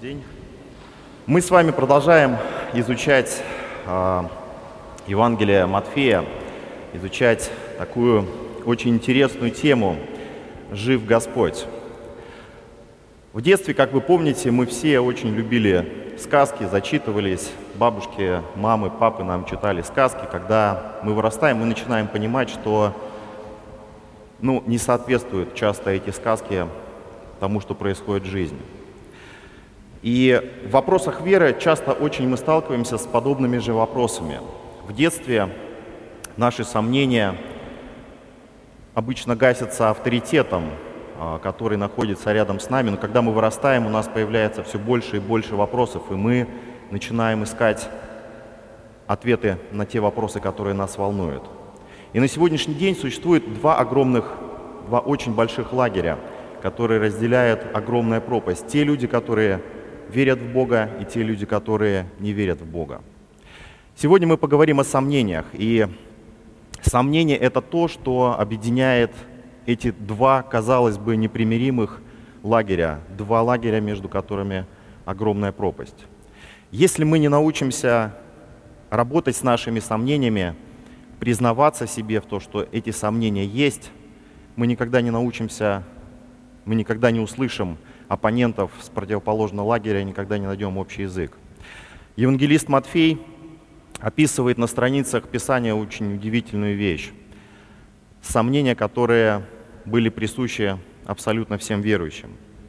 день. Мы с вами продолжаем изучать Евангелие Матфея, изучать такую очень интересную тему «Жив Господь». В детстве, как вы помните, мы все очень любили сказки, зачитывались. Бабушки, мамы, папы нам читали сказки. Когда мы вырастаем, мы начинаем понимать, что не соответствуют часто эти сказки тому, что происходит в жизни. И в вопросах веры часто очень мы сталкиваемся с подобными же вопросами. В детстве наши сомнения обычно гасятся авторитетом, который находится рядом с нами, но когда мы вырастаем, у нас появляется все больше и больше вопросов, и мы начинаем искать ответы на те вопросы, которые нас волнуют. И на сегодняшний день существует два очень больших лагеря, которые разделяют огромная пропасть. Те люди, которые верят в Бога, и те люди, которые не верят в Бога. Сегодня мы поговорим о сомнениях. И сомнение — это то, что объединяет эти два, казалось бы, непримиримых лагеря, два лагеря, между которыми огромная пропасть. Если мы не научимся работать с нашими сомнениями, признаваться себе в том, что эти сомнения есть, мы никогда не научимся, мы никогда не услышим оппонентов с противоположного лагеря, никогда не найдем общий язык. Евангелист Матфей описывает на страницах Писания очень удивительную вещь. Сомнения, которые были присущи абсолютно всем верующим.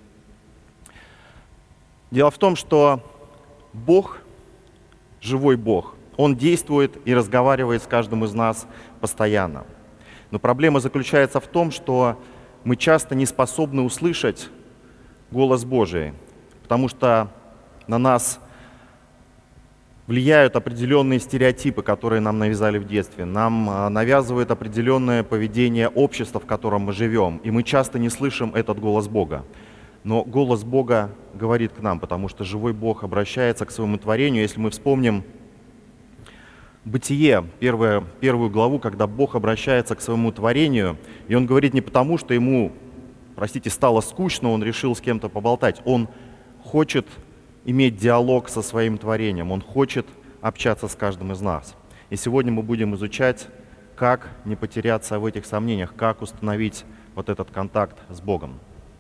Дело в том, что Бог, живой Бог, Он действует и разговаривает с каждым из нас постоянно. Но проблема заключается в том, что мы часто не способны услышать голос Божий, потому что на нас влияют определенные стереотипы, которые нам навязали в детстве. Нам навязывают определенное поведение общества, в котором мы живем, и мы часто не слышим этот голос Бога. Но голос Бога говорит к нам, потому что живой Бог обращается к своему творению. Если мы вспомним Бытие, первую главу, когда Бог обращается к своему творению, и Он говорит не потому, что Ему, стало скучно, Он решил с кем-то поболтать. Он хочет иметь диалог со своим творением, Он хочет общаться с каждым из нас. И сегодня мы будем изучать, как не потеряться в этих сомнениях, как установить вот этот контакт с Богом.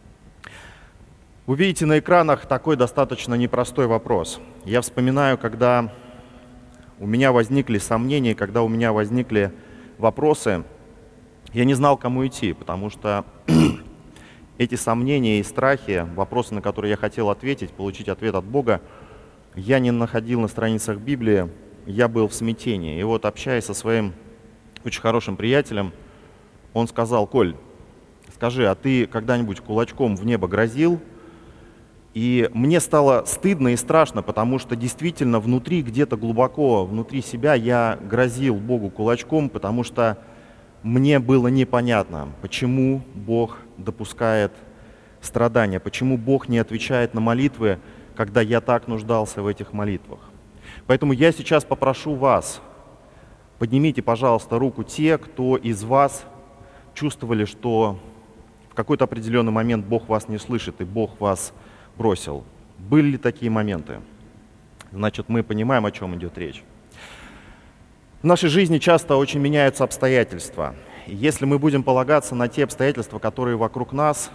Вы видите на экранах такой достаточно непростой вопрос. Я вспоминаю, когда у меня возникли сомнения, когда у меня возникли вопросы, я не знал, кому идти, потому что эти сомнения и страхи, вопросы, на которые я хотел ответить, получить ответ от Бога, я не находил на страницах Библии, я был в смятении. И вот, общаясь со своим очень хорошим приятелем, он сказал: «Коль, скажи, а ты когда-нибудь кулачком в небо грозил?» И мне стало стыдно и страшно, потому что действительно внутри, где-то глубоко внутри себя я грозил Богу кулачком, потому что мне было непонятно, почему Бог допускает страдания, почему Бог не отвечает на молитвы, когда я так нуждался в этих молитвах. Поэтому я сейчас попрошу вас, поднимите, пожалуйста, руку те, кто из вас чувствовали, что в какой-то определенный момент Бог вас не слышит и Бог вас бросил. Были ли такие моменты? Значит, мы понимаем, о чем идет речь. В нашей жизни часто очень меняются обстоятельства. И если мы будем полагаться на те обстоятельства, которые вокруг нас,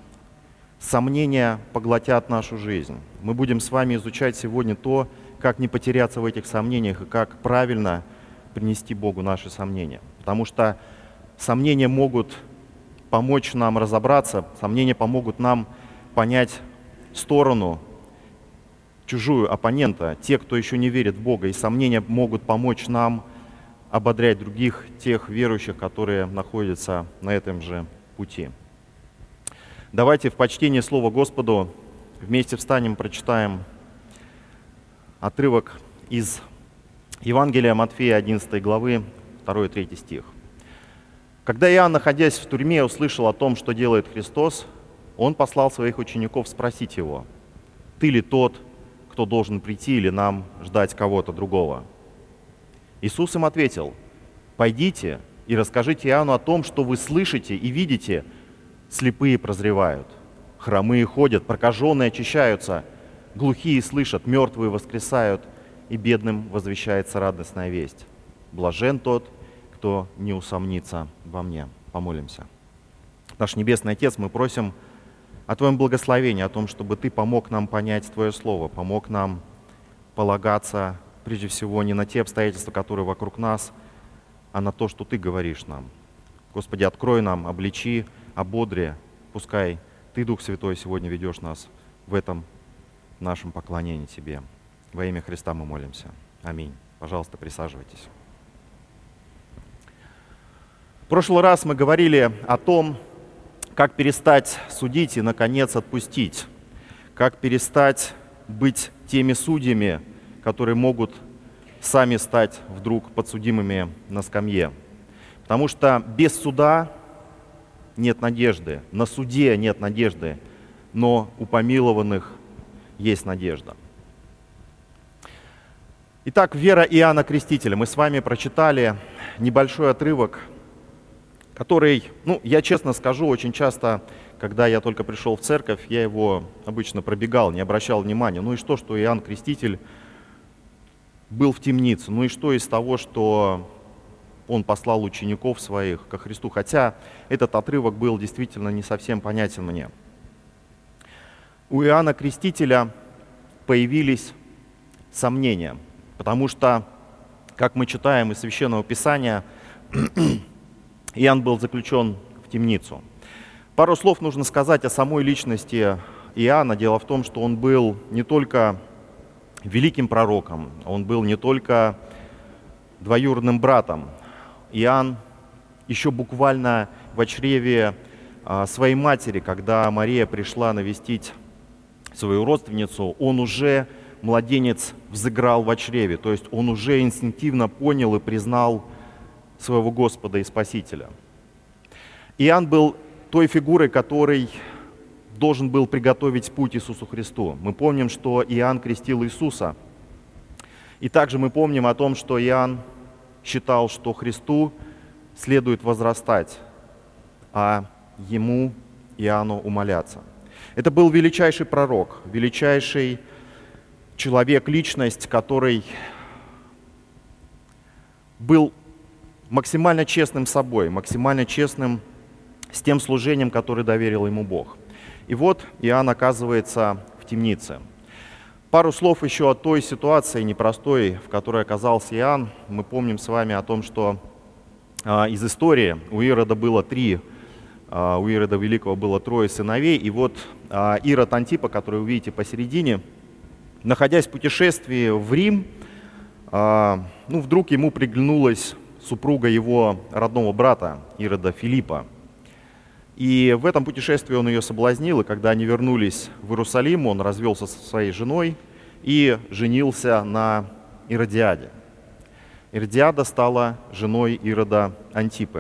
сомнения поглотят нашу жизнь. Мы будем с вами изучать сегодня то, как не потеряться в этих сомнениях и как правильно принести Богу наши сомнения. Потому что сомнения могут помочь нам разобраться, сомнения помогут нам понять сторону чужую оппонента, те, кто еще не верит в Бога, и сомнения могут помочь нам ободрять других, тех верующих, которые находятся на этом же пути. Давайте в почтении Слова Господу вместе встанем, прочитаем отрывок из Евангелия Матфея 11 главы, 2-3 стих. «Когда Иоанн, находясь в тюрьме, услышал о том, что делает Христос, он послал своих учеников спросить его: «Ты ли тот, кто должен прийти, или нам ждать кого-то другого?» Иисус им ответил: «Пойдите и расскажите Иоанну о том, что вы слышите и видите. Слепые прозревают, хромые ходят, прокаженные очищаются, глухие слышат, мертвые воскресают, и бедным возвещается радостная весть. Блажен тот, кто не усомнится во мне». Помолимся. Наш Небесный Отец, мы просим о Твоем благословении, о том, чтобы Ты помог нам понять Твое Слово, помог нам полагаться прежде всего не на те обстоятельства, которые вокруг нас, а на то, что Ты говоришь нам. Господи, открой нам, обличи, ободри, пускай Ты, Дух Святой, сегодня ведешь нас в этом нашем поклонении Тебе. Во имя Христа мы молимся. Аминь. Пожалуйста, присаживайтесь. В прошлый раз мы говорили о том, как перестать судить и, наконец, отпустить. Как перестать быть теми судьями, которые могут сами стать вдруг подсудимыми на скамье. Потому что без суда нет надежды, на суде нет надежды, но у помилованных есть надежда. Итак, вера Иоанна Крестителя. Мы с вами прочитали небольшой отрывок, который, я честно скажу, очень часто, когда я только пришел в церковь, я его обычно пробегал, не обращал внимания. Ну и что Иоанн Креститель был в темнице? Ну и что из того, что он послал учеников своих ко Христу? Хотя этот отрывок был действительно не совсем понятен мне. У Иоанна Крестителя появились сомнения, потому что, как мы читаем из Священного Писания, Иоанн был заключен в темницу. Пару слов нужно сказать о самой личности Иоанна. Дело в том, что он был не только великим пророком, он был не только двоюродным братом. Иоанн еще буквально в чреве своей матери, когда Мария пришла навестить свою родственницу, он уже, младенец, взыграл в чреве, то есть он уже инстинктивно понял и признал своего Господа и Спасителя. Иоанн был той фигурой, который должен был приготовить путь Иисусу Христу. Мы помним, что Иоанн крестил Иисуса. И также мы помним о том, что Иоанн считал, что Христу следует возрастать, а ему, Иоанну, умоляться. Это был величайший пророк, величайший человек, личность, который был максимально честным собой, максимально честным с тем служением, которое доверил ему Бог. И вот Иоанн оказывается в темнице. Пару слов еще о той ситуации непростой, в которой оказался Иоанн. Мы помним с вами о том, что из истории у Ирода было у Ирода Великого было 3 сыновей. И вот Ирод Антипа, который вы видите посередине, находясь в путешествии в Рим, вдруг ему приглянулась супруга его родного брата Ирода Филиппа. И в этом путешествии он ее соблазнил, и когда они вернулись в Иерусалим, он развелся со своей женой и женился на Иродиаде. Иродиада стала женой Ирода Антипы.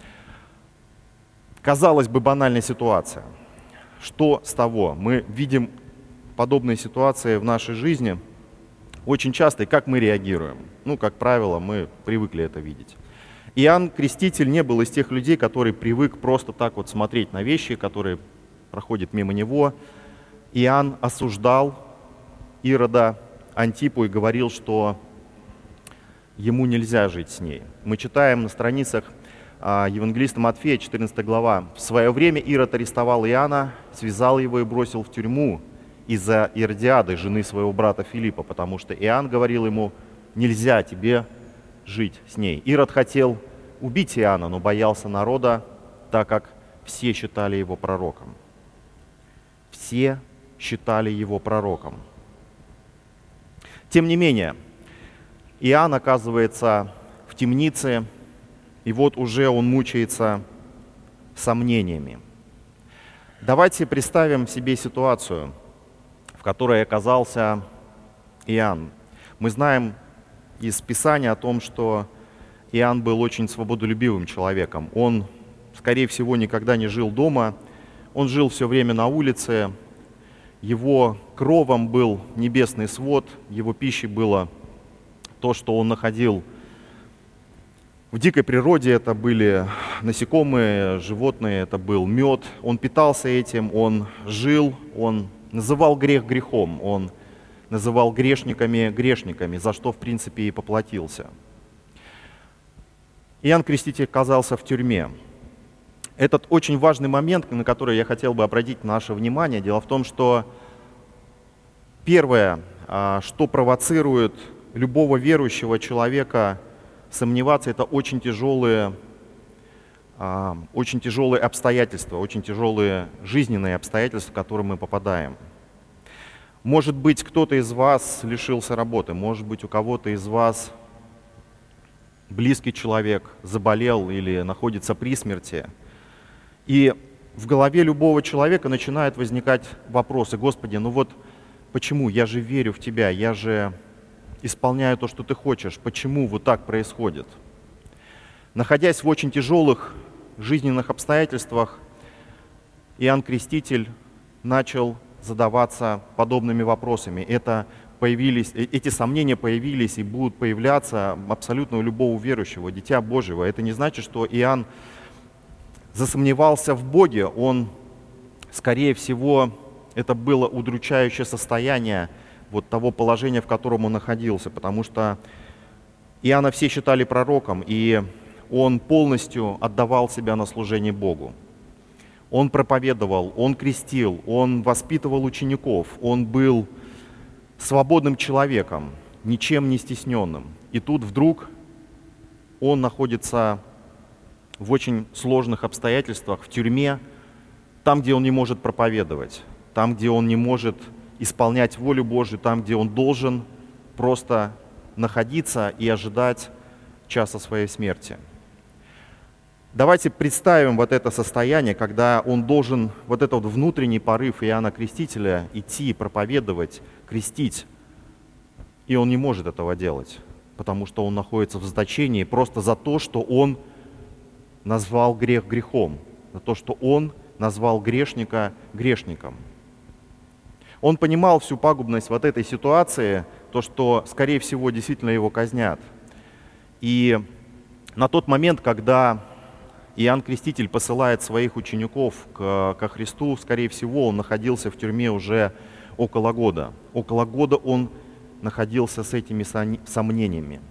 Казалось бы, банальная ситуация. Что с того? Мы видим подобные ситуации в нашей жизни очень часто, и как мы реагируем? Как правило, мы привыкли это видеть. Иоанн Креститель не был из тех людей, который привык просто так вот смотреть на вещи, которые проходят мимо него. Иоанн осуждал Ирода Антипу и говорил, что ему нельзя жить с ней. Мы читаем на страницах Евангелиста Матфея, 14 глава. «В свое время Ирод арестовал Иоанна, связал его и бросил в тюрьму из-за Иродиады, жены своего брата Филиппа, потому что Иоанн говорил ему: нельзя тебе жить с ней». Ирод хотел убить Иоанна, но боялся народа, так как все считали его пророком. Все считали его пророком. Тем не менее, Иоанн оказывается в темнице, и вот уже он мучается сомнениями. Давайте представим себе ситуацию, в которой оказался Иоанн. Мы знаем из Писания о том, что Иоанн был очень свободолюбивым человеком. Он, скорее всего, никогда не жил дома, он жил все время на улице, его кровом был небесный свод, его пищей было то, что он находил в дикой природе. Это были насекомые, животные, это был мед. Он питался этим, он жил, он называл грех грехом, он называл грешниками, за что, в принципе, и поплатился. Иоанн Креститель оказался в тюрьме. Этот очень важный момент, на который я хотел бы обратить наше внимание. Дело в том, что первое, что провоцирует любого верующего человека сомневаться, это очень тяжелые обстоятельства, очень тяжелые жизненные обстоятельства, в которые мы попадаем. Может быть, кто-то из вас лишился работы, может быть, у кого-то из вас близкий человек заболел или находится при смерти. И в голове любого человека начинают возникать вопросы: Господи, ну вот почему? Я же верю в Тебя, я же исполняю то, что Ты хочешь. Почему вот так происходит? Находясь в очень тяжелых жизненных обстоятельствах, Иоанн Креститель начал задаваться подобными вопросами. Эти сомнения появились и будут появляться абсолютно у любого верующего, дитя Божьего. Это не значит, что Иоанн засомневался в Боге. Он, скорее всего, это было удручающее состояние вот того положения, в котором он находился, потому что Иоанна все считали пророком, и он полностью отдавал себя на служение Богу. Он проповедовал, он крестил, он воспитывал учеников, он был свободным человеком, ничем не стесненным. И тут вдруг он находится в очень сложных обстоятельствах, в тюрьме, там, где он не может проповедовать, там, где он не может исполнять волю Божию, там, где он должен просто находиться и ожидать часа своей смерти. Давайте представим вот это состояние, когда он должен, вот этот вот внутренний порыв Иоанна Крестителя, идти, проповедовать, крестить, и он не может этого делать, потому что он находится в заточении просто за то, что он назвал грех грехом, за то, что он назвал грешника грешником. Он понимал всю пагубность вот этой ситуации, то, что, скорее всего, действительно его казнят. И на тот момент, когда Иоанн Креститель посылает своих учеников ко Христу, скорее всего, он находился в тюрьме уже около года. Около года он находился с этими сомнениями.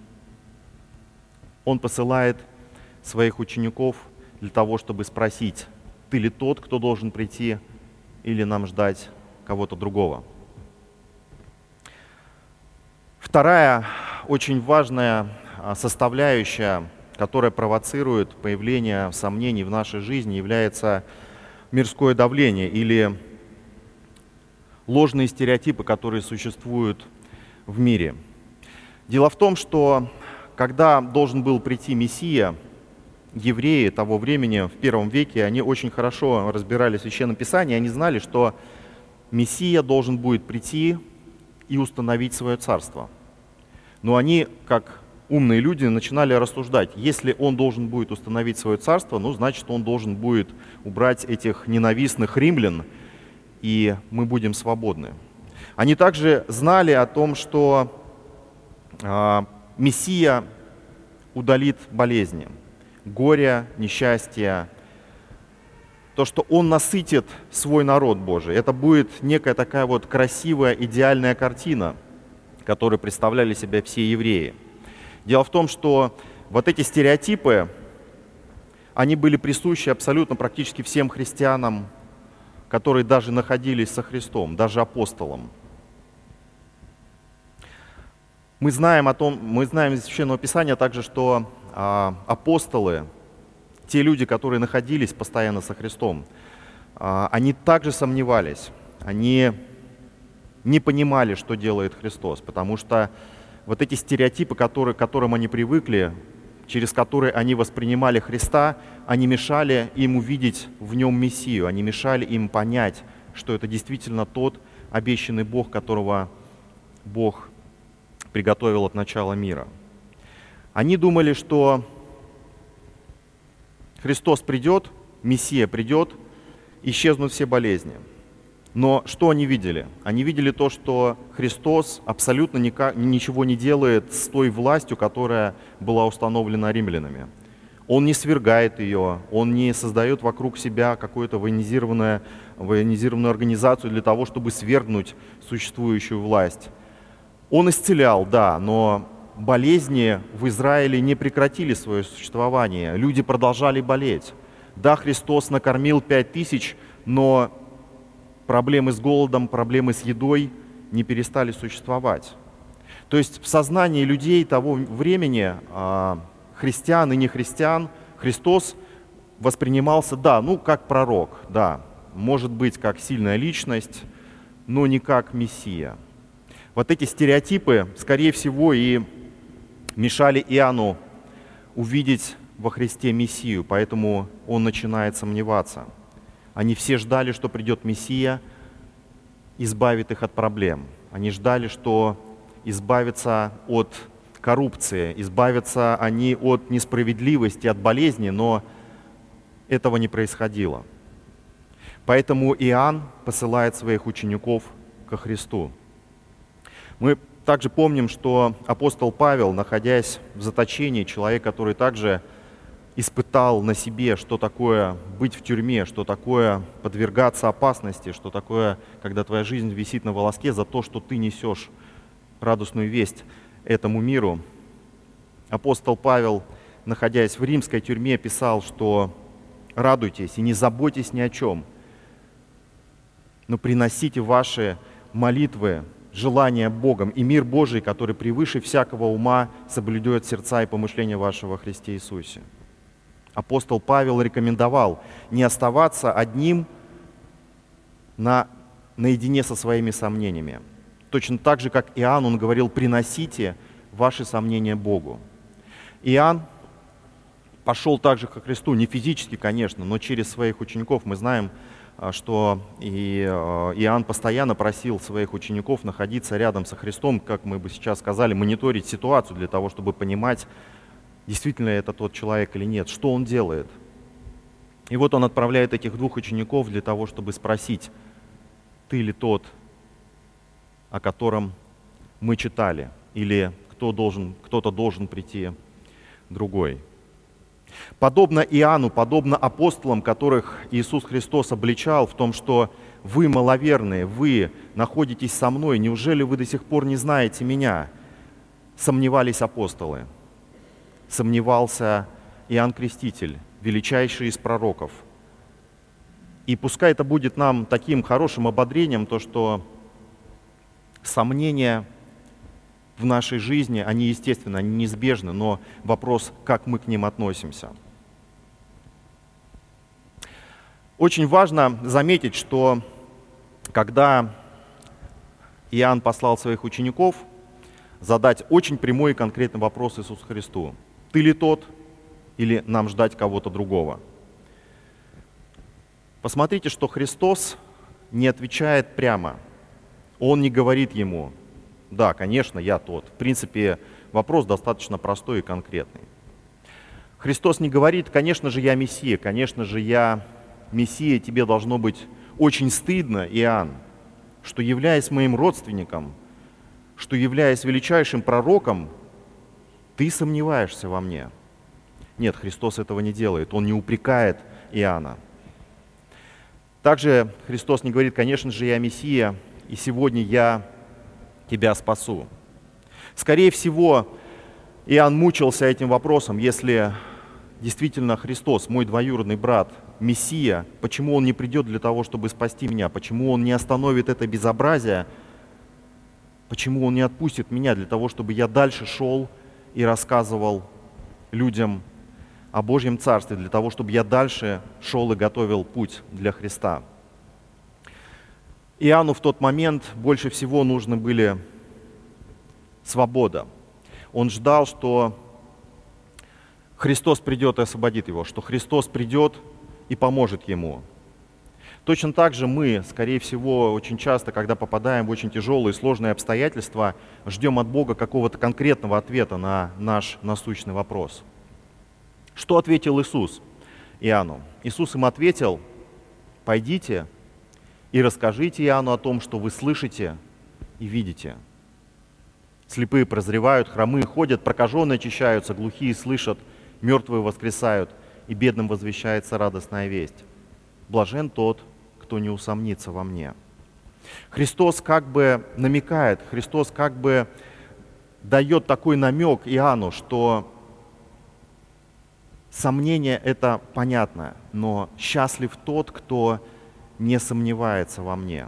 Он посылает своих учеников для того, чтобы спросить: ты ли тот, кто должен прийти, или нам ждать кого-то другого? Вторая очень важная составляющая, которая провоцирует появление сомнений в нашей жизни, является мирское давление или ложные стереотипы, которые существуют в мире. Дело в том, что когда должен был прийти Мессия, евреи того времени, в первом веке, они очень хорошо разбирали Священное Писание, они знали, что Мессия должен будет прийти и установить свое царство. Но они, как умные люди, начинали рассуждать: если он должен будет установить свое царство, ну, значит, он должен будет убрать этих ненавистных римлян, и мы будем свободны. Они также знали о том, что Мессия удалит болезни, горе, несчастье, то, что он насытит свой народ Божий. Это будет некая такая вот красивая, идеальная картина, которую представляли себя все евреи. Дело в том, что вот эти стереотипы, они были присущи абсолютно практически всем христианам, которые даже находились со Христом, даже апостолам. Мы знаем из Священного Писания также, что апостолы, те люди, которые находились постоянно со Христом, они также сомневались, они не понимали, что делает Христос, потому что вот эти стереотипы, к которым они привыкли, через которые они воспринимали Христа, они мешали им увидеть в нем Мессию, они мешали им понять, что это действительно тот обещанный Бог, которого Бог приготовил от начала мира. Они думали, что Христос придет, Мессия придет, исчезнут все болезни. Но что они видели? Они видели то, что Христос абсолютно ничего не делает с той властью, которая была установлена римлянами. Он не свергает ее, он не создает вокруг себя какую-то военизированную организацию для того, чтобы свергнуть существующую власть. Он исцелял, да, но болезни в Израиле не прекратили свое существование. Люди продолжали болеть. Да, Христос накормил 5000, но проблемы с голодом, проблемы с едой не перестали существовать. То есть в сознании людей того времени, христиан и нехристиан, Христос воспринимался, да, как пророк, да, может быть, как сильная личность, но не как Мессия. Вот эти стереотипы, скорее всего, и мешали Иоанну увидеть во Христе Мессию, поэтому он начинает сомневаться. Они все ждали, что придет Мессия, избавит их от проблем. Они ждали, что избавятся от коррупции, избавятся они от несправедливости, от болезни, но этого не происходило. Поэтому Иоанн посылает своих учеников ко Христу. Мы также помним, что апостол Павел, находясь в заточении, человек, который также испытал на себе, что такое быть в тюрьме, что такое подвергаться опасности, что такое, когда твоя жизнь висит на волоске за то, что ты несешь радостную весть этому миру. Апостол Павел, находясь в римской тюрьме, писал, что радуйтесь и не заботьтесь ни о чем, но приносите ваши молитвы, желания Богом, и мир Божий, который превыше всякого ума, соблюдет сердца и помышления вашего во Христе Иисусе. Апостол Павел рекомендовал не оставаться одним наедине со своими сомнениями. Точно так же, как Иоанн, он говорил, приносите ваши сомнения Богу. Иоанн пошел также ко Христу, не физически, конечно, но через своих учеников. Мы знаем, что и Иоанн постоянно просил своих учеников находиться рядом со Христом, как мы бы сейчас сказали, мониторить ситуацию для того, чтобы понимать, действительно это тот человек или нет, что он делает. И вот он отправляет этих 2 учеников для того, чтобы спросить, ты ли тот, о котором мы читали, или кто-то должен прийти другой. Подобно Иоанну, подобно апостолам, которых Иисус Христос обличал в том, что вы маловерные, вы находитесь со мной, неужели вы до сих пор не знаете меня? Сомневались апостолы. Сомневался Иоанн Креститель, величайший из пророков. И пускай это будет нам таким хорошим ободрением, то, что сомнения в нашей жизни, они естественны, они неизбежны, но вопрос, как мы к ним относимся. Очень важно заметить, что когда Иоанн послал своих учеников, задать очень прямой и конкретный вопрос Иисусу Христу. Ты ли тот, или нам ждать кого-то другого? Посмотрите, что Христос не отвечает прямо. Он не говорит ему, да, конечно, я тот. В принципе, вопрос достаточно простой и конкретный. Христос не говорит, конечно же, я Мессия, конечно же, я Мессия, тебе должно быть очень стыдно, Иоанн, что, являясь моим родственником, что, являясь величайшим пророком, ты сомневаешься во мне. Нет, Христос этого не делает, Он не упрекает Иоанна. Также Христос не говорит, конечно же, я Мессия, и сегодня я тебя спасу. Скорее всего, Иоанн мучился этим вопросом, если действительно Христос, мой двоюродный брат, Мессия, почему Он не придет для того, чтобы спасти меня, почему Он не остановит это безобразие, почему Он не отпустит меня для того, чтобы я дальше шел и рассказывал людям о Божьем Царстве, для того, чтобы я дальше шел и готовил путь для Христа. Иоанну в тот момент больше всего нужны были свобода. Он ждал, что Христос придет и освободит его, что Христос придет и поможет ему. Точно так же мы, скорее всего, очень часто, когда попадаем в очень тяжелые, сложные обстоятельства, ждем от Бога какого-то конкретного ответа на наш насущный вопрос. Что ответил Иисус Иоанну? Иисус им ответил: пойдите и расскажите Иоанну о том, что вы слышите и видите. Слепые прозревают, хромые ходят, прокаженные очищаются, глухие слышат, мертвые воскресают, и бедным возвещается радостная весть. Блажен тот, кто не усомнится во мне. Христос как бы намекает, Христос как бы дает такой намек Иоанну, что сомнение это понятно, но счастлив тот, кто не сомневается во мне.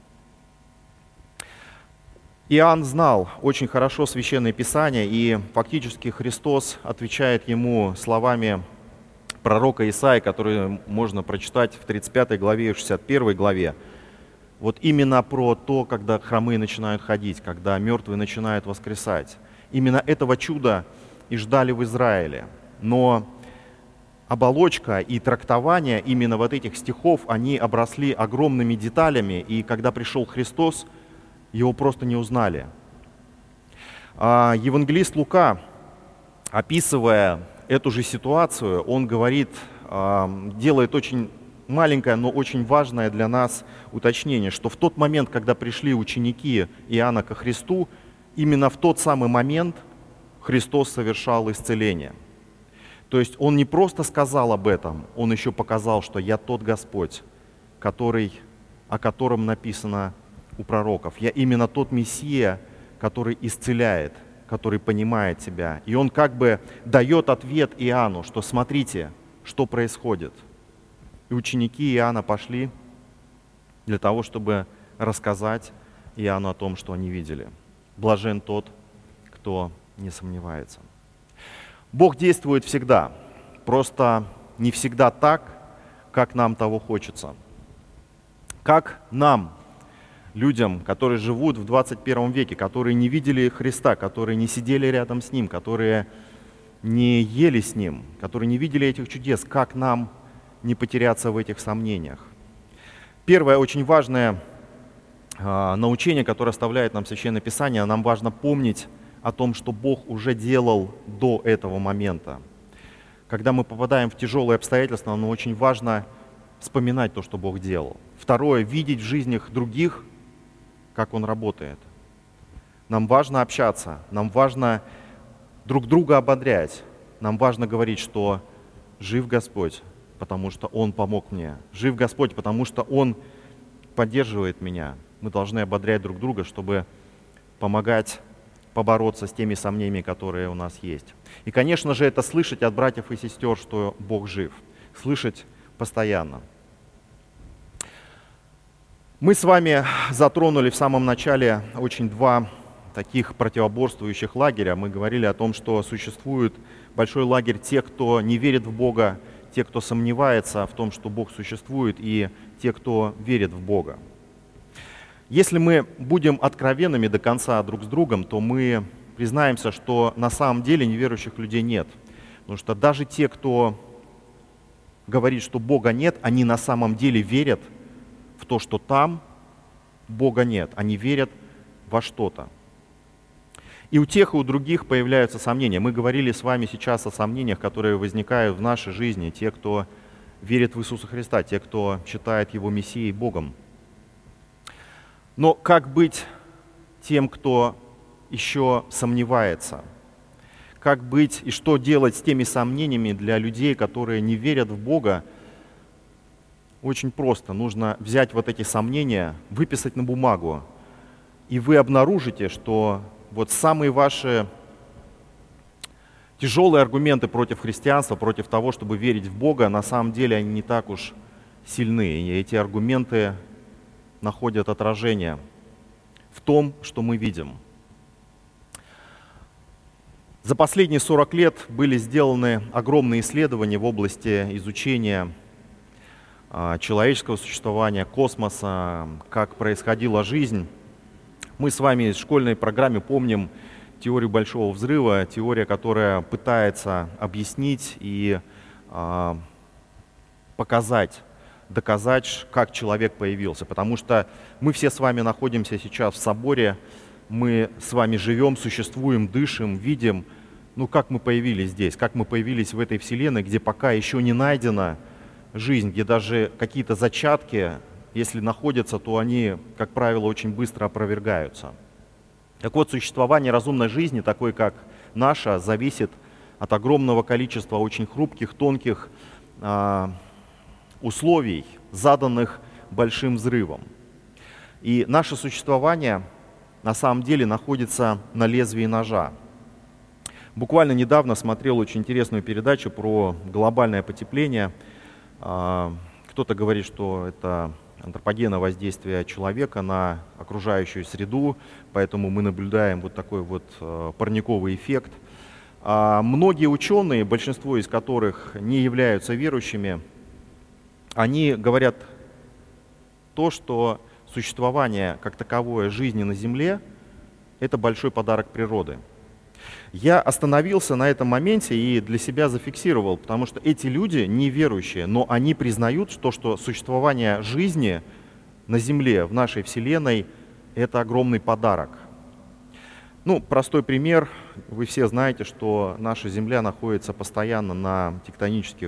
Иоанн знал очень хорошо Священное Писание, и фактически Христос отвечает ему словами пророка Исаии, которые можно прочитать в 35 главе и 61 главе. Вот именно про то, когда хромые начинают ходить, когда мертвые начинают воскресать. Именно этого чуда и ждали в Израиле. Но оболочка и трактование именно вот этих стихов, они обросли огромными деталями, и когда пришел Христос, его просто не узнали. Евангелист Лука, описывая эту же ситуацию, он говорит, делает очень маленькое, но очень важное для нас уточнение, что в тот момент, когда пришли ученики Иоанна ко Христу, именно в тот самый момент Христос совершал исцеление. То есть он не просто сказал об этом, он еще показал, что «Я тот Господь, о котором написано у пророков. Я именно тот Мессия, который исцеляет, который понимает тебя». И он как бы дает ответ Иоанну, что смотрите, что происходит. И ученики Иоанна пошли для того, чтобы рассказать Иоанну о том, что они видели. Блажен тот, кто не сомневается. Бог действует всегда, просто не всегда так, как нам того хочется. Как нам, людям, которые живут в 21 веке, которые не видели Христа, которые не сидели рядом с Ним, которые не ели с Ним, которые не видели этих чудес, как нам не потеряться в этих сомнениях? Первое очень важное научение, которое оставляет нам Священное Писание, нам важно помнить о том, что Бог уже делал до этого момента. Когда мы попадаем в тяжелые обстоятельства, нам очень важно вспоминать то, что Бог делал. Второе, видеть в жизнях других, как Он работает. Нам важно общаться, нам важно друг друга ободрять, нам важно говорить, что жив Господь, потому что Он помог мне. Жив Господь, потому что Он поддерживает меня. Мы должны ободрять друг друга, чтобы помогать побороться с теми сомнениями, которые у нас есть. И, конечно же, это слышать от братьев и сестер, что Бог жив. Слышать постоянно. Мы с вами затронули в самом начале очень два таких противоборствующих лагеря. Мы говорили о том, что существует большой лагерь тех, кто не верит в Бога, те, кто сомневается в том, что Бог существует, и те, кто верит в Бога. Если мы будем откровенными до конца друг с другом, то мы признаемся, что на самом деле неверующих людей нет. Потому что даже те, кто говорит, что Бога нет, они на самом деле верят в то, что там Бога нет. Они верят во что-то. И у тех, и у других появляются сомнения. Мы говорили с вами сейчас о сомнениях, которые возникают в нашей жизни. Те, кто верит в Иисуса Христа, те, кто считает Его Мессией Богом. Но как быть тем, кто еще сомневается? Как быть и что делать с теми сомнениями для людей, которые не верят в Бога? Очень просто. Нужно взять вот эти сомнения, выписать на бумагу, и вы обнаружите, что вот самые ваши тяжелые аргументы против христианства, против того, чтобы верить в Бога, на самом деле они не так уж сильны. И эти аргументы находят отражение в том, что мы видим. За последние 40 лет были сделаны огромные исследования в области изучения человеческого существования, космоса, как происходила жизнь. Мы с вами в школьной программе помним теорию Большого взрыва, теория, которая пытается объяснить и доказать, как человек появился. Потому что мы все с вами находимся сейчас в соборе, мы с вами живем, существуем, дышим, видим, как мы появились здесь, как мы появились в этой вселенной, где пока еще не найдена жизнь, где даже какие-то зачатки, если находятся, то они, как правило, очень быстро опровергаются. Так вот, существование разумной жизни, такой как наша, зависит от огромного количества очень хрупких, тонких условий, заданных большим взрывом. И наше существование на самом деле находится на лезвии ножа. Буквально недавно смотрел очень интересную передачу про глобальное потепление. Кто-то говорит, что это антропогенное воздействие человека на окружающую среду, поэтому мы наблюдаем вот такой вот парниковый эффект. Многие ученые, большинство из которых не являются верующими, они говорят то, что существование как таковое жизни на Земле – это большой подарок природы. Я остановился на этом моменте и для себя зафиксировал, потому что эти люди неверующие, но они признают то, что существование жизни на Земле, в нашей Вселенной – это огромный подарок. Простой пример. Вы все знаете, что наша Земля находится постоянно на тектонических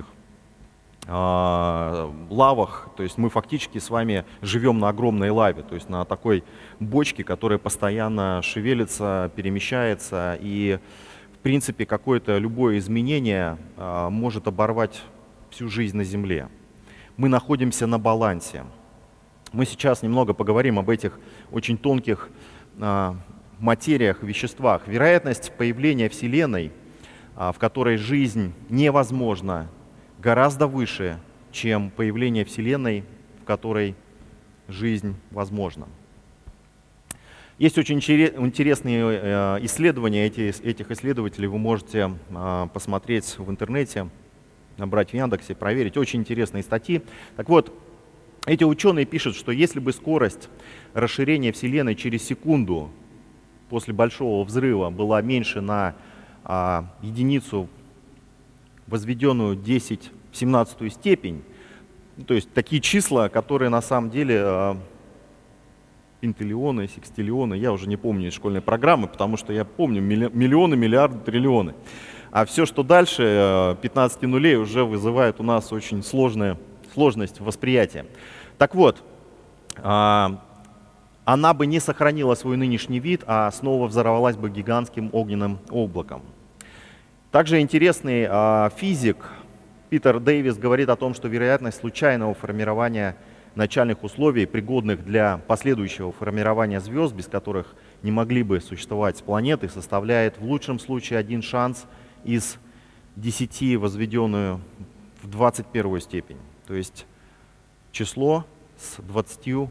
лавах, то есть мы фактически с вами живем на огромной лаве, то есть на такой бочке, которая постоянно шевелится, перемещается, и в принципе какое-то любое изменение может оборвать всю жизнь на Земле. Мы находимся на балансе. Мы сейчас немного поговорим об этих очень тонких материях, веществах. Вероятность появления Вселенной, в которой жизнь невозможна, гораздо выше, чем появление Вселенной, в которой жизнь возможна. Есть очень интересные исследования, этих исследователей вы можете посмотреть в интернете, набрать в Яндексе, проверить. Очень интересные статьи. Так вот, эти ученые пишут, что если бы скорость расширения Вселенной через секунду после Большого взрыва была меньше на единицу, возведенную 10 в 17 степень, то есть такие числа, которые на самом деле пентиллионы, секстиллионы, я уже не помню из школьной программы, потому что я помню миллионы, миллиарды, триллионы. А все, что дальше 15 нулей, уже вызывает у нас очень сложность восприятия. Так вот, она бы не сохранила свой нынешний вид, а снова взорвалась бы гигантским огненным облаком. Также интересный физик Питер Дэвис говорит о том, что вероятность случайного формирования начальных условий, пригодных для последующего формирования звезд, без которых не могли бы существовать планеты, составляет в лучшем случае 1 шанс из 10, возведенную в 21 степень. То есть число с 21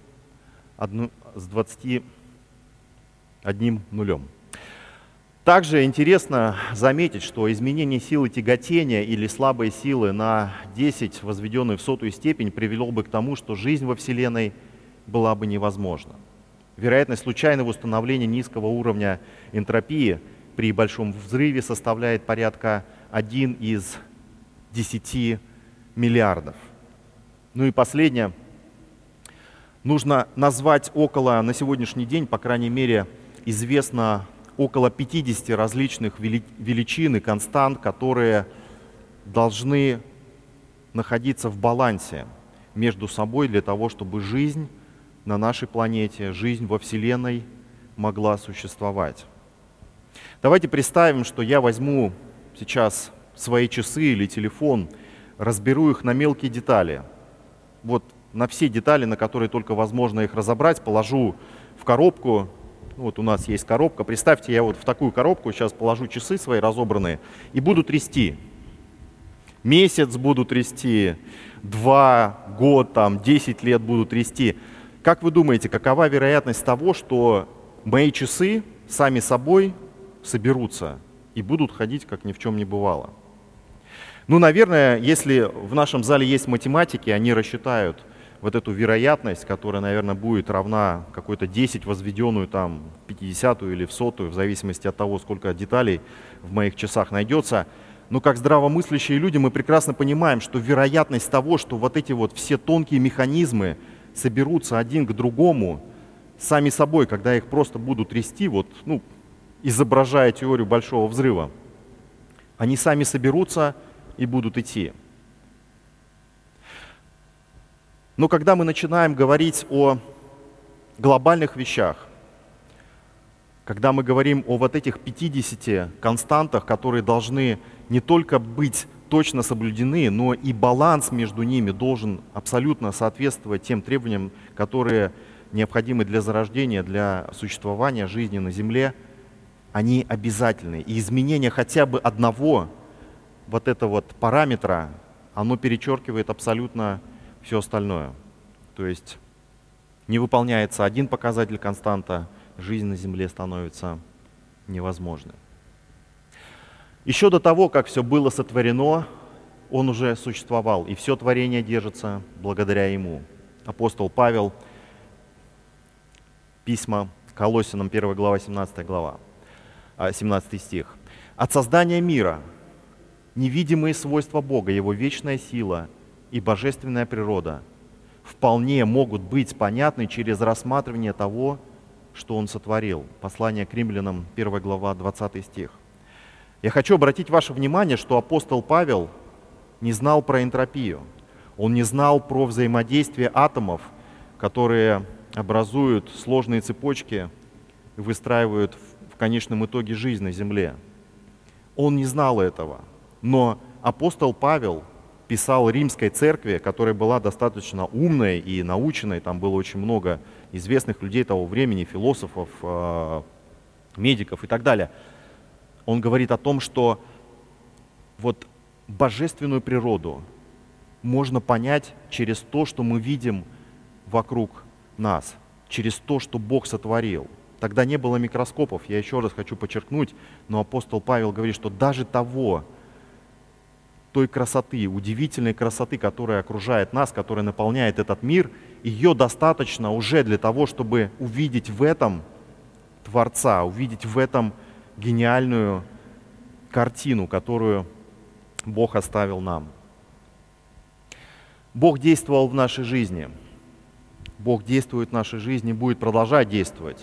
нулем. Также интересно заметить, что изменение силы тяготения или слабой силы на 10, возведенной в 100 степень, привело бы к тому, что жизнь во Вселенной была бы невозможна. Вероятность случайного установления низкого уровня энтропии при большом взрыве составляет порядка 1 из 10 миллиардов. И последнее. Нужно назвать на сегодняшний день, по крайней мере, известно около 50 различных величин и констант, которые должны находиться в балансе между собой для того, чтобы жизнь на нашей планете, жизнь во Вселенной могла существовать. Давайте представим, что я возьму сейчас свои часы или телефон, разберу их на мелкие детали. Вот на все детали, на которые только возможно их разобрать, положу в коробку. Вот у нас есть коробка. Представьте, я вот в такую коробку сейчас положу часы свои разобранные и буду трясти. Месяц буду трясти, 2, год, 10 лет буду трясти. Как вы думаете, какова вероятность того, что мои часы сами собой соберутся и будут ходить, как ни в чем не бывало? Наверное, если в нашем зале есть математики, они рассчитают вот эту вероятность, которая, наверное, будет равна какой-то 10, возведенную в 50-ю или в 100-ю, в зависимости от того, сколько деталей в моих часах найдется. Но как здравомыслящие люди мы прекрасно понимаем, что вероятность того, что вот эти вот все тонкие механизмы соберутся один к другому сами собой, когда их просто будут трясти, изображая теорию Большого взрыва, они сами соберутся и будут идти. Но когда мы начинаем говорить о глобальных вещах, когда мы говорим о вот этих 50 константах, которые должны не только быть точно соблюдены, но и баланс между ними должен абсолютно соответствовать тем требованиям, которые необходимы для зарождения, для существования жизни на земле, они обязательны. И изменение хотя бы одного вот этого вот параметра, оно перечеркивает абсолютно все остальное. То есть не выполняется один показатель константа, жизнь на земле становится невозможной. Еще до того, как все было сотворено, он уже существовал, и все творение держится благодаря ему. Апостол Павел, письма Колоссянам, 1 глава, 17 стих. «От создания мира невидимые свойства Бога, Его вечная сила и божественная природа вполне могут быть понятны через рассматривание того, что Он сотворил». Послание к Римлянам, 1 глава, 20 стих. Я хочу обратить ваше внимание, что апостол Павел не знал про энтропию. Он не знал про взаимодействие атомов, которые образуют сложные цепочки и выстраивают в конечном итоге жизнь на Земле. Он не знал этого. Но апостол Павел писал римской церкви, которая была достаточно умной и наученной. Там было очень много известных людей того времени, философов, медиков и так далее. Он говорит о том, что вот божественную природу можно понять через то, что мы видим вокруг нас, через то, что Бог сотворил. Тогда не было микроскопов, я еще раз хочу подчеркнуть, но апостол Павел говорит, что даже той красоты, удивительной красоты, которая окружает нас, которая наполняет этот мир, ее достаточно уже для того, чтобы увидеть в этом Творца, увидеть в этом гениальную картину, которую Бог оставил нам. Бог действовал в нашей жизни. Бог действует в нашей жизни и будет продолжать действовать.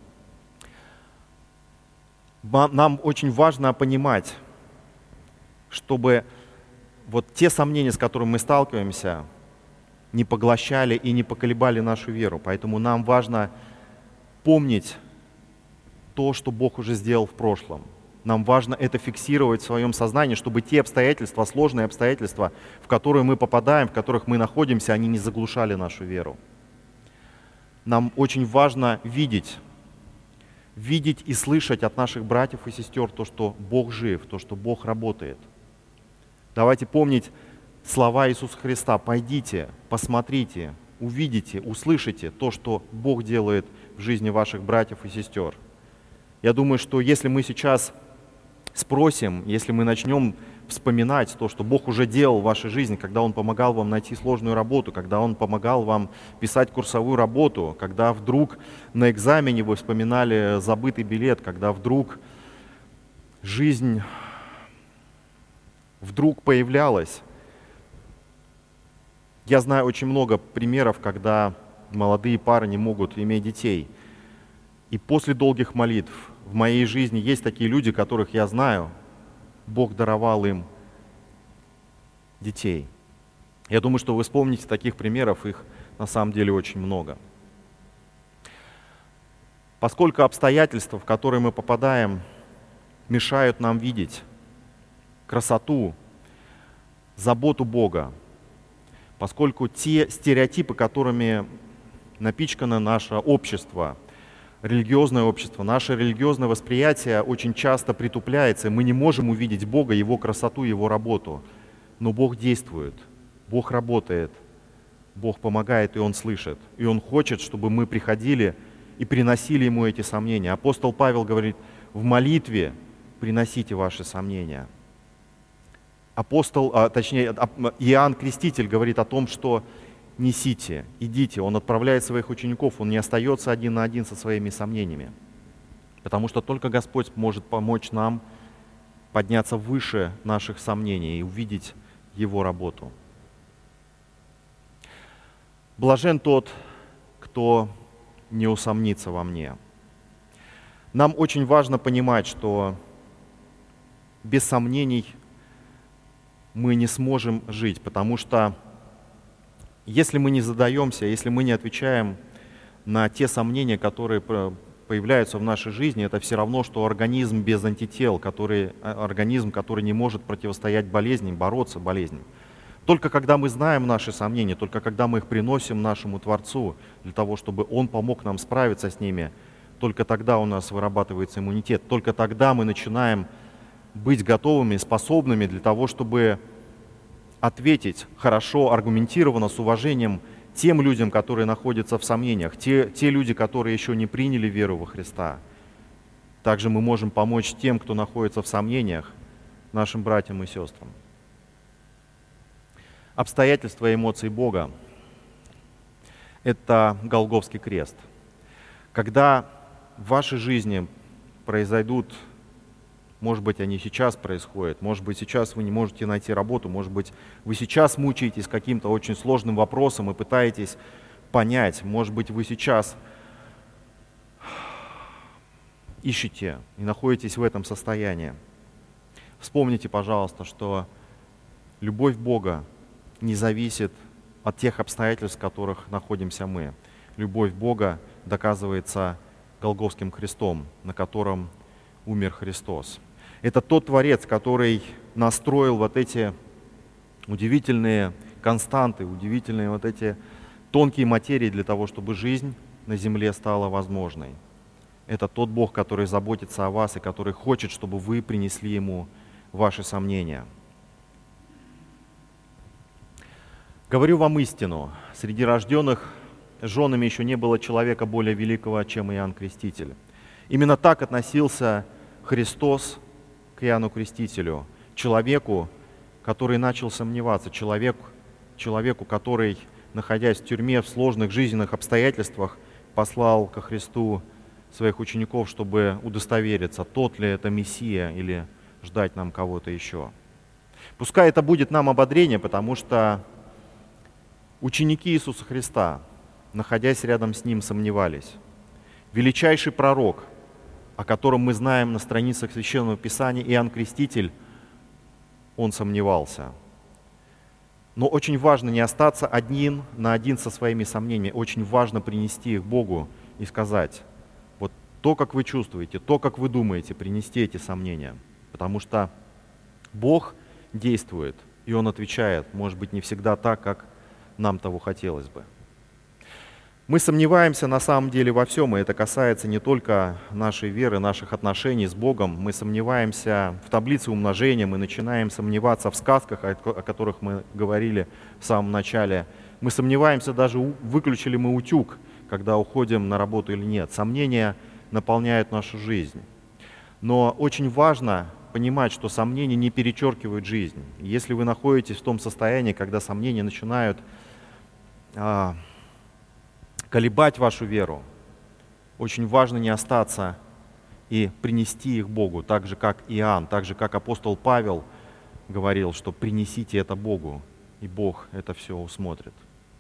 Нам очень важно понимать, чтобы вот те сомнения, с которыми мы сталкиваемся, не поглощали и не поколебали нашу веру. Поэтому нам важно помнить то, что Бог уже сделал в прошлом. Нам важно это фиксировать в своем сознании, чтобы те обстоятельства, сложные обстоятельства, в которые мы попадаем, в которых мы находимся, они не заглушали нашу веру. Нам очень важно видеть и слышать от наших братьев и сестер то, что Бог жив, то, что Бог работает. Давайте помнить слова Иисуса Христа: «Пойдите, посмотрите, увидите, услышите то, что Бог делает в жизни ваших братьев и сестер». Я думаю, что если мы сейчас спросим, если мы начнем вспоминать то, что Бог уже делал в вашей жизни, когда Он помогал вам найти сложную работу, когда Он помогал вам писать курсовую работу, когда вдруг на экзамене вы вспоминали забытый билет, когда вдруг жизнь появлялась. Я знаю очень много примеров, когда молодые пары не могут иметь детей. И после долгих молитв в моей жизни есть такие люди, которых я знаю, Бог даровал им детей. Я думаю, что вы вспомните таких примеров, их на самом деле очень много. Поскольку обстоятельства, в которые мы попадаем, мешают нам видеть красоту, заботу Бога, поскольку те стереотипы, которыми напичкано наше общество, религиозное общество, наше религиозное восприятие очень часто притупляется, и мы не можем увидеть Бога, Его красоту, Его работу. Но Бог действует, Бог работает, Бог помогает, и Он слышит. И Он хочет, чтобы мы приходили и приносили Ему эти сомнения. Апостол Павел говорит: в молитве приносите ваши сомнения. Иоанн Креститель говорит о том, что несите, идите. Он отправляет своих учеников, он не остается один на один со своими сомнениями. Потому что только Господь может помочь нам подняться выше наших сомнений и увидеть Его работу. Блажен тот, кто не усомнится во мне. Нам очень важно понимать, что без сомнений мы не сможем жить, потому что если мы не задаемся, если мы не отвечаем на те сомнения, которые появляются в нашей жизни, это все равно, что организм без антител, организм, который не может противостоять болезням, бороться с болезнью. Только когда мы знаем наши сомнения, только когда мы их приносим нашему Творцу, для того, чтобы Он помог нам справиться с ними, только тогда у нас вырабатывается иммунитет, только тогда мы начинаем быть готовыми, способными для того, чтобы ответить хорошо, аргументированно, с уважением тем людям, которые находятся в сомнениях, те люди, которые еще не приняли веру во Христа. Также мы можем помочь тем, кто находится в сомнениях, нашим братьям и сестрам. Обстоятельства и эмоции Бога – это Голгофский крест. Когда в вашей жизни произойдут, может быть, они сейчас происходят, может быть, сейчас вы не можете найти работу, может быть, вы сейчас мучаетесь каким-то очень сложным вопросом и пытаетесь понять, может быть, вы сейчас ищете и находитесь в этом состоянии. Вспомните, пожалуйста, что любовь Бога не зависит от тех обстоятельств, в которых находимся мы. Любовь Бога доказывается Голгофским крестом, на котором умер Христос. Это тот Творец, который настроил вот эти удивительные константы, удивительные вот эти тонкие материи для того, чтобы жизнь на земле стала возможной. Это тот Бог, который заботится о вас и который хочет, чтобы вы принесли Ему ваши сомнения. Говорю вам истину, среди рожденных женами еще не было человека более великого, чем Иоанн Креститель. Именно так относился Христос к Иоанну Крестителю, человеку, который начал сомневаться, человеку, который, находясь в тюрьме в сложных жизненных обстоятельствах, послал ко Христу своих учеников, чтобы удостовериться, тот ли это Мессия или ждать нам кого-то еще. Пускай это будет нам ободрение, потому что ученики Иисуса Христа, находясь рядом с Ним, сомневались. Величайший пророк, о котором мы знаем на страницах Священного Писания, Иоанн Креститель, он сомневался. Но очень важно не остаться один на один со своими сомнениями. Очень важно принести их Богу и сказать, вот то, как вы чувствуете, то, как вы думаете, принести эти сомнения. Потому что Бог действует, и Он отвечает, может быть, не всегда так, как нам того хотелось бы. Мы сомневаемся на самом деле во всем, и это касается не только нашей веры, наших отношений с Богом. Мы сомневаемся в таблице умножения, мы начинаем сомневаться в сказках, о которых мы говорили в самом начале. Мы сомневаемся даже, выключили мы утюг, когда уходим на работу или нет. Сомнения наполняют нашу жизнь. Но очень важно понимать, что сомнения не перечеркивают жизнь. Если вы находитесь в том состоянии, когда сомнения начинают колебать вашу веру, очень важно не остаться и принести их Богу, так же, как Иоанн, так же, как апостол Павел говорил, что принесите это Богу, и Бог это все усмотрит.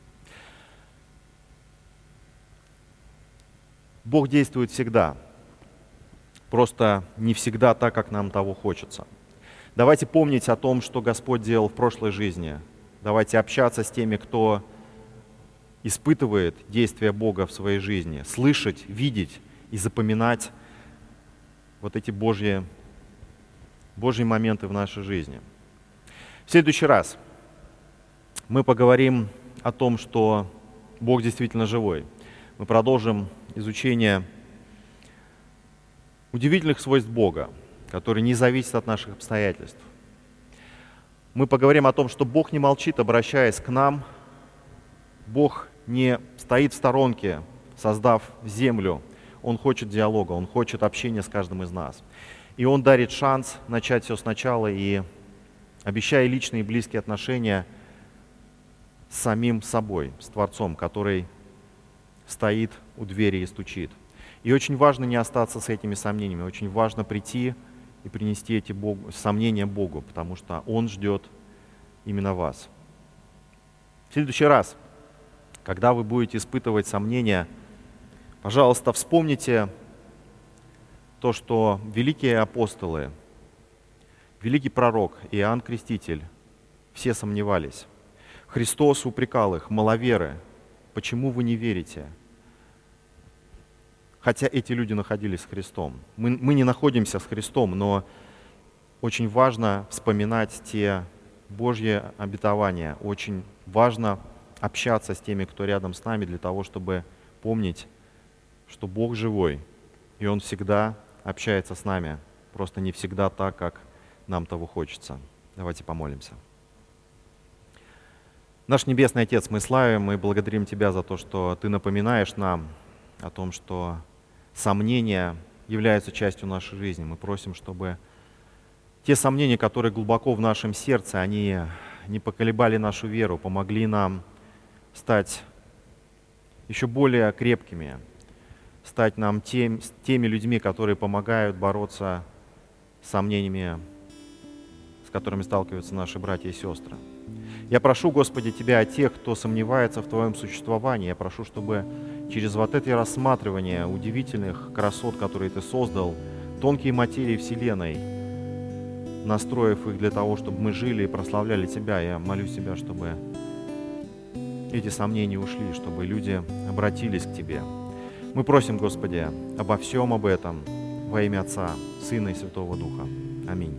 Бог действует всегда, просто не всегда так, как нам того хочется. Давайте помнить о том, что Господь делал в прошлой жизни. Давайте общаться с теми, кто испытывает действия Бога в своей жизни, слышать, видеть и запоминать вот эти Божьи моменты в нашей жизни. В следующий раз мы поговорим о том, что Бог действительно живой. Мы продолжим изучение удивительных свойств Бога, которые не зависят от наших обстоятельств. Мы поговорим о том, что Бог не молчит, обращаясь к нам. Бог не стоит в сторонке, создав землю. Он хочет диалога, Он хочет общения с каждым из нас. И Он дарит шанс начать все сначала и обещая личные и близкие отношения с самим собой, с Творцом, который стоит у двери и стучит. И очень важно не остаться с этими сомнениями, очень важно прийти и принести эти сомнения Богу, потому что Он ждет именно вас. В следующий раз, когда вы будете испытывать сомнения, пожалуйста, вспомните то, что великие апостолы, великий пророк Иоанн Креститель, все сомневались. Христос упрекал их: маловеры, почему вы не верите? Хотя эти люди находились с Христом. Мы не находимся с Христом, но очень важно вспоминать те Божье обетование. Очень важно общаться с теми, кто рядом с нами, для того, чтобы помнить, что Бог живой, и Он всегда общается с нами, просто не всегда так, как нам того хочется. Давайте помолимся. Наш Небесный Отец, мы славим, мы благодарим Тебя за то, что Ты напоминаешь нам о том, что сомнения являются частью нашей жизни. Мы просим, чтобы те сомнения, которые глубоко в нашем сердце, они не поколебали нашу веру, помогли нам стать еще более крепкими, стать нам теми людьми, которые помогают бороться с сомнениями, с которыми сталкиваются наши братья и сестры. Я прошу, Господи, Тебя о тех, кто сомневается в Твоем существовании. Я прошу, чтобы через вот это рассматривание удивительных красот, которые Ты создал, тонкие материи Вселенной, настроив их для того, чтобы мы жили и прославляли Тебя, я молюсь Тебя, чтобы эти сомнения ушли, чтобы люди обратились к Тебе. Мы просим, Господи, обо всем об этом во имя Отца, Сына и Святого Духа. Аминь.